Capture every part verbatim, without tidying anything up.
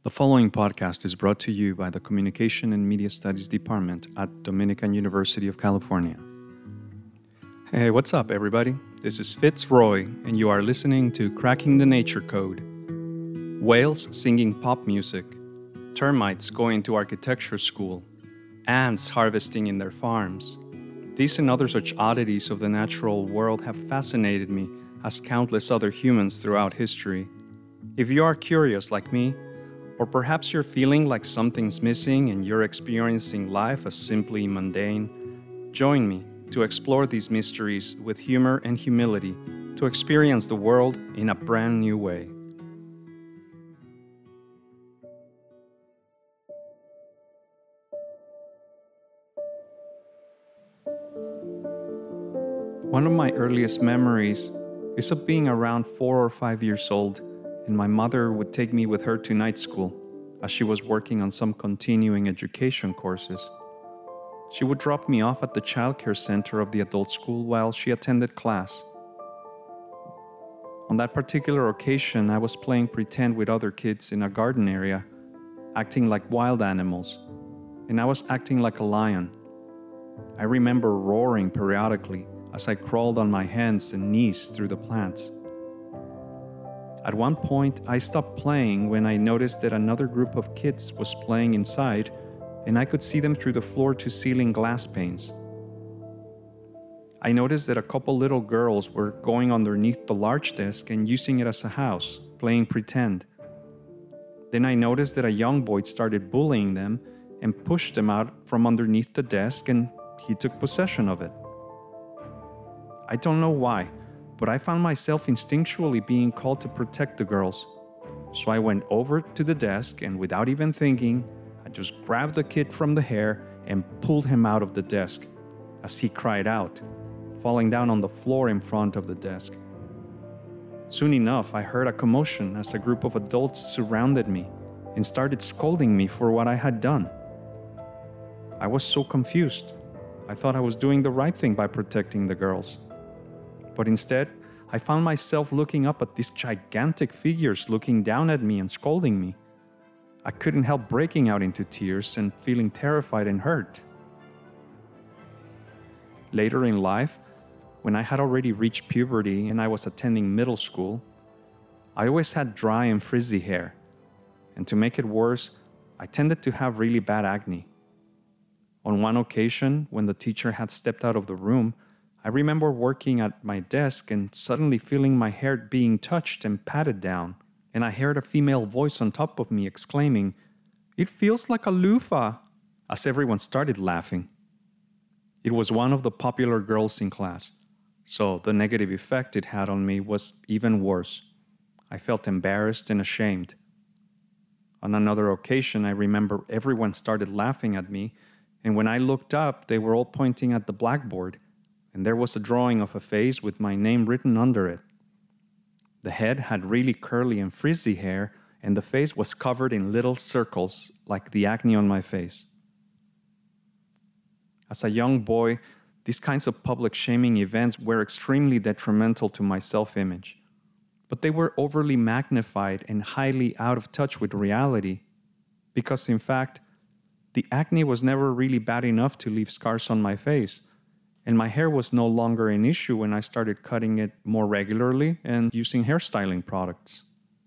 The following podcast is brought to you by the Communication and Media Studies Department at Dominican University of California. Hey, what's up, everybody? This is Fitzroy, and you are listening to Cracking the Nature Code. Whales singing pop music, termites going to architecture school, ants harvesting in their farms. These and other such oddities of the natural world have fascinated me, as countless other humans throughout history. If you are curious like me, or perhaps you're feeling like something's missing and you're experiencing life as simply mundane, join me to explore these mysteries with humor and humility to experience the world in a brand new way. One of my earliest memories is of being around four or five years old, and my mother would take me with her to night school as she was working on some continuing education courses. She would drop me off at the childcare center of the adult school while she attended class. On that particular occasion, I was playing pretend with other kids in a garden area, acting like wild animals, and I was acting like a lion. I remember roaring periodically as I crawled on my hands and knees through the plants. At one point, I stopped playing when I noticed that another group of kids was playing inside, and I could see them through the floor-to-ceiling glass panes. I noticed that a couple little girls were going underneath the large desk and using it as a house, playing pretend. Then I noticed that a young boy started bullying them and pushed them out from underneath the desk, and he took possession of it. I don't know why, but I found myself instinctually being called to protect the girls. So I went over to the desk, and without even thinking, I just grabbed the kid from the hair and pulled him out of the desk as he cried out, falling down on the floor in front of the desk. Soon enough, I heard a commotion as a group of adults surrounded me and started scolding me for what I had done. I was so confused. I thought I was doing the right thing by protecting the girls. But instead, I found myself looking up at these gigantic figures looking down at me and scolding me. I couldn't help breaking out into tears and feeling terrified and hurt. Later in life, when I had already reached puberty and I was attending middle school, I always had dry and frizzy hair. And to make it worse, I tended to have really bad acne. On one occasion, when the teacher had stepped out of the room, I remember working at my desk and suddenly feeling my hair being touched and patted down, and I heard a female voice on top of me exclaiming, "It feels like a loofah," as everyone started laughing. It was one of the popular girls in class, so the negative effect it had on me was even worse. I felt embarrassed and ashamed. On another occasion, I remember everyone started laughing at me, and when I looked up, they were all pointing at the blackboard, and there was a drawing of a face with my name written under it. The head had really curly and frizzy hair, and the face was covered in little circles like the acne on my face. As a young boy, these kinds of public shaming events were extremely detrimental to my self-image, but they were overly magnified and highly out of touch with reality, because in fact, the acne was never really bad enough to leave scars on my face, and my hair was no longer an issue when I started cutting it more regularly and using hairstyling products.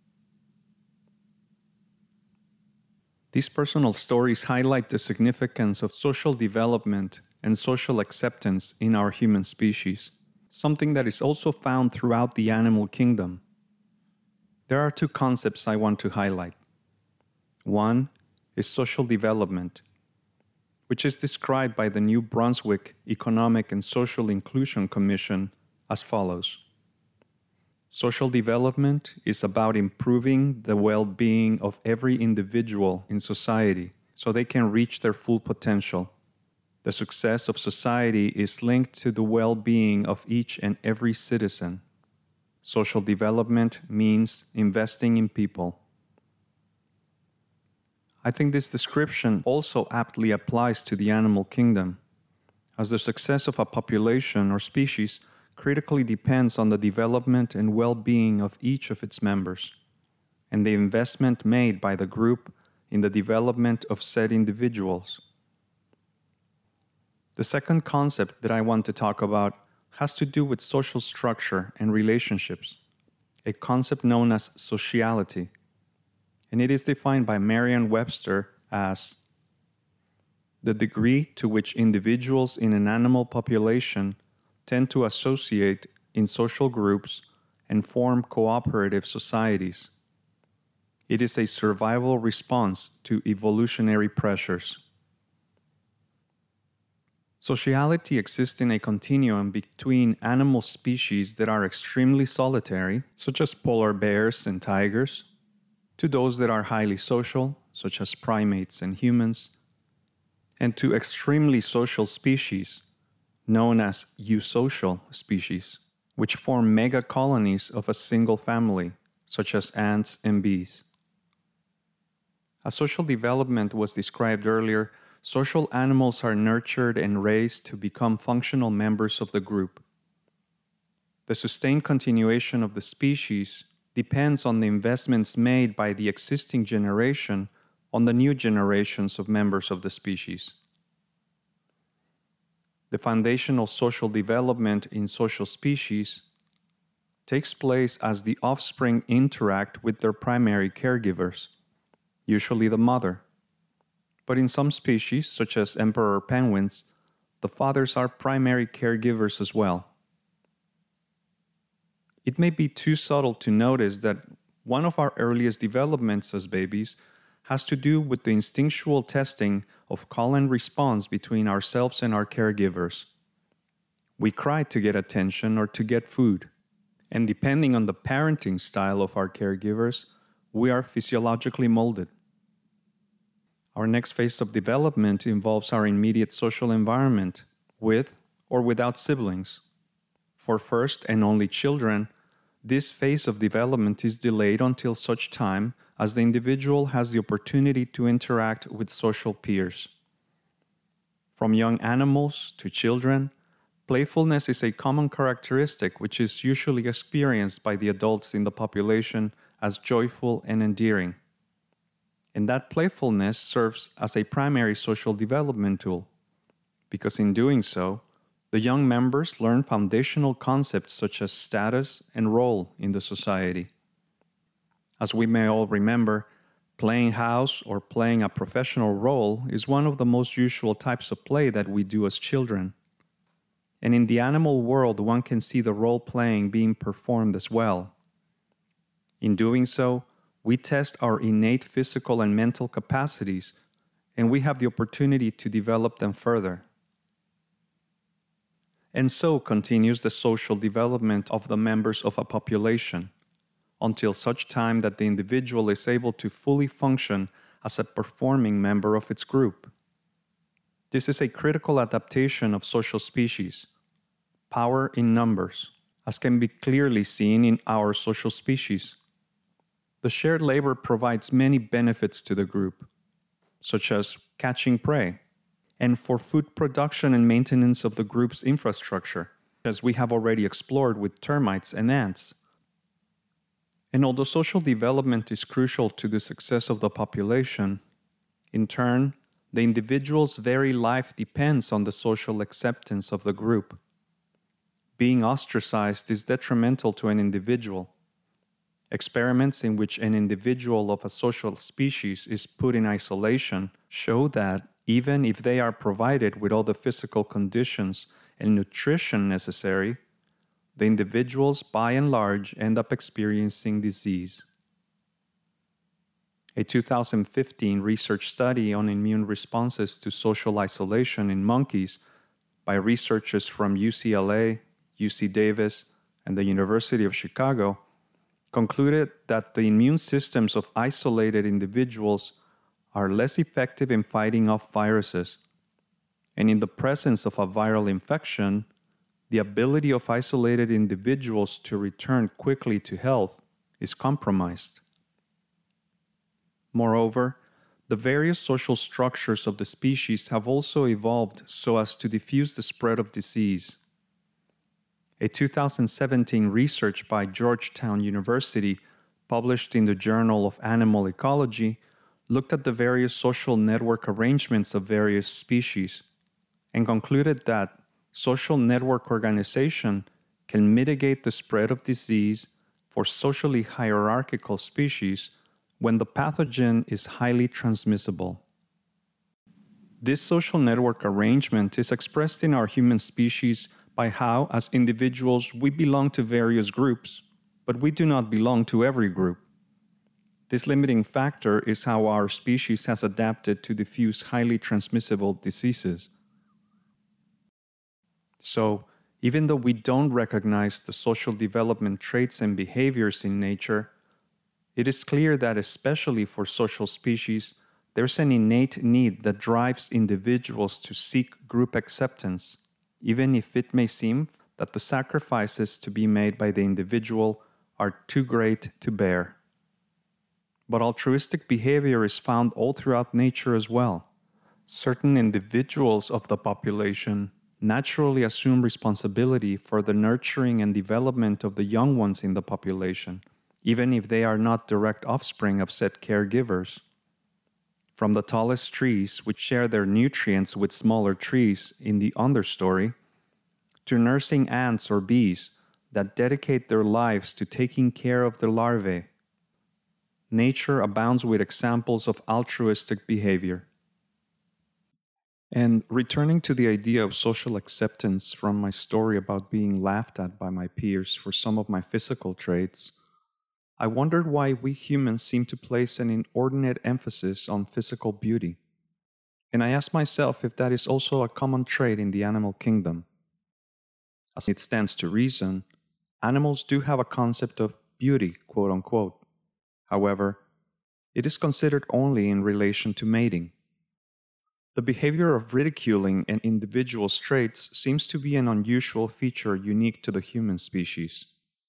These personal stories highlight the significance of social development and social acceptance in our human species, something that is also found throughout the animal kingdom. There are two concepts I want to highlight. One is social development, which is described by the New Brunswick Economic and Social Inclusion Commission as follows. Social development is about improving the well-being of every individual in society so they can reach their full potential. The success of society is linked to the well-being of each and every citizen. Social development means investing in people. I think this description also aptly applies to the animal kingdom, as the success of a population or species critically depends on the development and well-being of each of its members. and the investment made by the group in the development of said individuals. The second concept that I want to talk about has to do with social structure and relationships, a concept known as sociality, and it is defined by Merriam-Webster as the degree to which individuals in an animal population tend to associate in social groups and form cooperative societies. It is a survival response to evolutionary pressures. Sociality exists in a continuum between animal species that are extremely solitary, such as polar bears and tigers, to those that are highly social, such as primates and humans, and to extremely social species, known as eusocial species, which form mega colonies of a single family, such as ants and bees. As social development was described earlier, social animals are nurtured and raised to become functional members of the group. The sustained continuation of the species depends on the investments made by the existing generation on the new generations of members of the species. The foundational social development in social species takes place as the offspring interact with their primary caregivers, usually the mother. But in some species, such as emperor penguins, the fathers are primary caregivers as well. It may be too subtle to notice that one of our earliest developments as babies has to do with the instinctual testing of call and response between ourselves and our caregivers. We cry to get attention or to get food, and depending on the parenting style of our caregivers, we are physiologically molded. Our next phase of development involves our immediate social environment, with or without siblings. For first and only children, this phase of development is delayed until such time as the individual has the opportunity to interact with social peers. From young animals to children, playfulness is a common characteristic which is usually experienced by the adults in the population as joyful and endearing. And that playfulness serves as a primary social development tool, because in doing so, the young members learn foundational concepts such as status and role in the society. As we may all remember, playing house or playing a professional role is one of the most usual types of play that we do as children. And in the animal world, one can see the role playing being performed as well. In doing so, we test our innate physical and mental capacities, and we have the opportunity to develop them further. And so continues the social development of the members of a population, until such time that the individual is able to fully function as a performing member of its group. This is a critical adaptation of social species, power in numbers, as can be clearly seen in our social species. The shared labor provides many benefits to the group, such as catching prey, and for food production and maintenance of the group's infrastructure, as we have already explored with termites and ants. And although social development is crucial to the success of the population, in turn, the individual's very life depends on the social acceptance of the group. Being ostracized is detrimental to an individual. Experiments in which an individual of a social species is put in isolation show that even if they are provided with all the physical conditions and nutrition necessary, the individuals by and large end up experiencing disease. A two thousand fifteen research study on immune responses to social isolation in monkeys by researchers from U C L A, U C Davis, and the University of Chicago concluded that the immune systems of isolated individuals are less effective in fighting off viruses, and in the presence of a viral infection, the ability of isolated individuals to return quickly to health is compromised. Moreover, the various social structures of the species have also evolved so as to diffuse the spread of disease. A two thousand seventeen research by Georgetown University published in the Journal of Animal Ecology, looked at the various social network arrangements of various species and concluded that social network organization can mitigate the spread of disease for socially hierarchical species when the pathogen is highly transmissible. This social network arrangement is expressed in our human species by how, as individuals, we belong to various groups, but we do not belong to every group. This limiting factor is how our species has adapted to diffuse highly transmissible diseases. So, even though we don't recognize the social development traits and behaviors in nature, it is clear that especially for social species, there's an innate need that drives individuals to seek group acceptance, even if it may seem that the sacrifices to be made by the individual are too great to bear. But altruistic behavior is found all throughout nature as well. Certain individuals of the population naturally assume responsibility for the nurturing and development of the young ones in the population, even if they are not direct offspring of said caregivers. From the tallest trees, which share their nutrients with smaller trees in the understory, to nursing ants or bees that dedicate their lives to taking care of their larvae, nature abounds with examples of altruistic behavior. And returning to the idea of social acceptance from my story about being laughed at by my peers for some of my physical traits, I wondered why we humans seem to place an inordinate emphasis on physical beauty. And I asked myself if that is also a common trait in the animal kingdom. As it stands to reason, animals do have a concept of beauty, quote unquote. However, it is considered only in relation to mating. The behavior of ridiculing an individual's traits seems to be an unusual feature unique to the human species.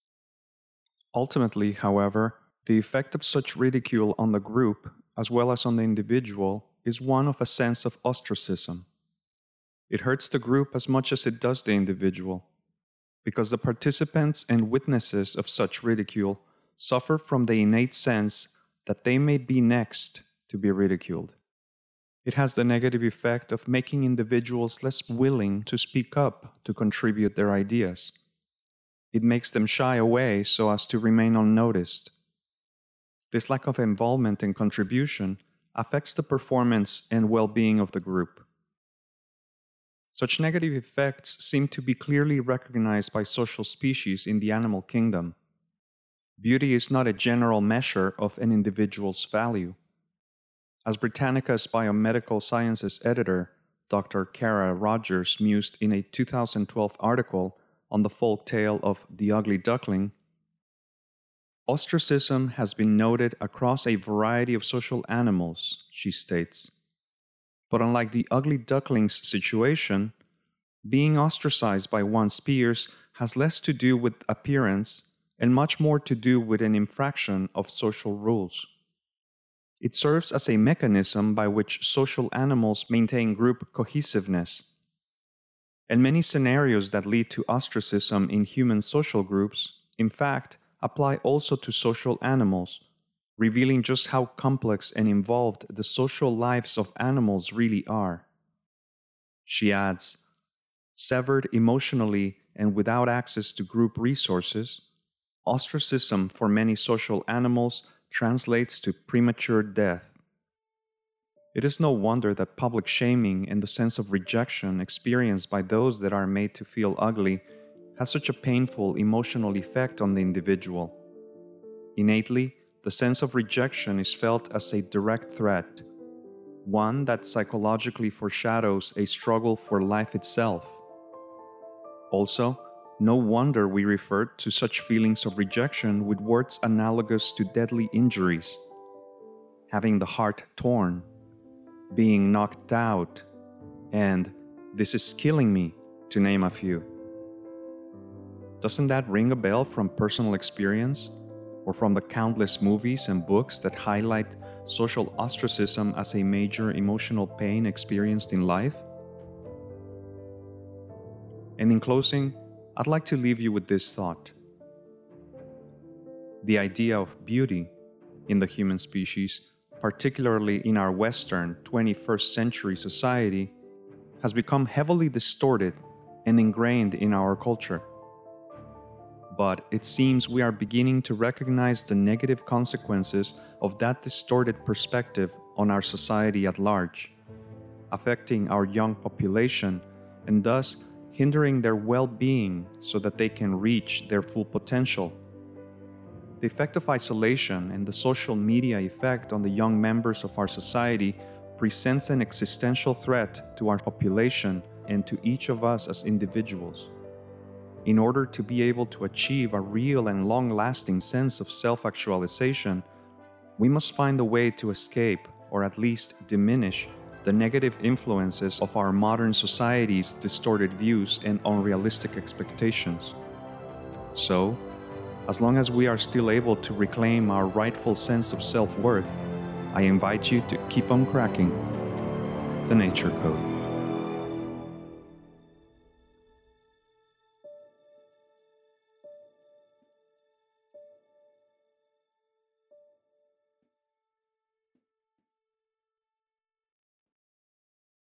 Ultimately, however, the effect of such ridicule on the group, as well as on the individual, is one of a sense of ostracism. It hurts the group as much as it does the individual, because the participants and witnesses of such ridicule suffer from the innate sense that they may be next to be ridiculed. It has the negative effect of making individuals less willing to speak up to contribute their ideas. It makes them shy away so as to remain unnoticed. This lack of involvement and contribution affects the performance and well-being of the group. Such negative effects seem to be clearly recognized by social species in the animal kingdom. Beauty is not a general measure of an individual's value. As Britannica's biomedical sciences editor, Doctor Kara Rogers, mused in a two thousand twelve article on the folk tale of The Ugly Duckling, ostracism has been noted across a variety of social animals, she states. But unlike the ugly duckling's situation, being ostracized by one's peers has less to do with appearance and much more to do with an infraction of social rules. It serves as a mechanism by which social animals maintain group cohesiveness. And many scenarios that lead to ostracism in human social groups, in fact, apply also to social animals, revealing just how complex and involved the social lives of animals really are. She adds, severed emotionally and without access to group resources, ostracism for many social animals translates to premature death. It is no wonder that public shaming and the sense of rejection experienced by those that are made to feel ugly has such a painful emotional effect on the individual. Innately, the sense of rejection is felt as a direct threat, one that psychologically foreshadows a struggle for life itself. Also, no wonder we refer to such feelings of rejection with words analogous to deadly injuries: having the heart torn, being knocked out, and "this is killing me," to name a few. Doesn't that ring a bell from personal experience, or from the countless movies and books that highlight social ostracism as a major emotional pain experienced in life? And in closing, I'd like to leave you with this thought. The idea of beauty in the human species, particularly in our Western twenty-first century society, has become heavily distorted and ingrained in our culture. But it seems we are beginning to recognize the negative consequences of that distorted perspective on our society at large, affecting our young population and thus hindering their well-being so that they can reach their full potential. The effect of isolation and the social media effect on the young members of our society presents an existential threat to our population and to each of us as individuals. In order to be able to achieve a real and long-lasting sense of self-actualization, we must find a way to escape, or at least diminish, the negative influences of our modern society's distorted views and unrealistic expectations. So, as long as we are still able to reclaim our rightful sense of self-worth, I invite you to keep on cracking the Nature Code.